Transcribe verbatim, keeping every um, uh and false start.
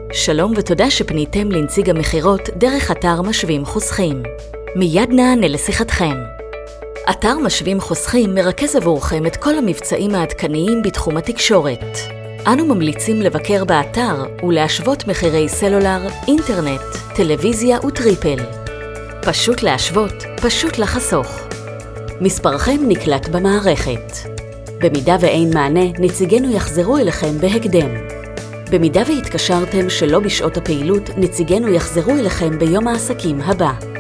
שלום ותודה שפניתם לנציג המחירות דרך אתר משווים חוסכים. מיד נענה לשיחתכם. אתר משווים חוסכים מרכז עבורכם את כל המבצעים העדכניים בתחום התקשורת. אנו ממליצים לבקר באתר ולהשוות מחירי סלולר, אינטרנט, טלוויזיה וטריפל. פשוט להשוות, פשוט לחסוך. מספרכם נקלט במערכת. במידה ואין מענה, נציגינו יחזרו אליכם בהקדם. במידה והתקשרתם שלא בשעות הפעילות, נציגינו יחזרו אליכם ביום העסקים הבא.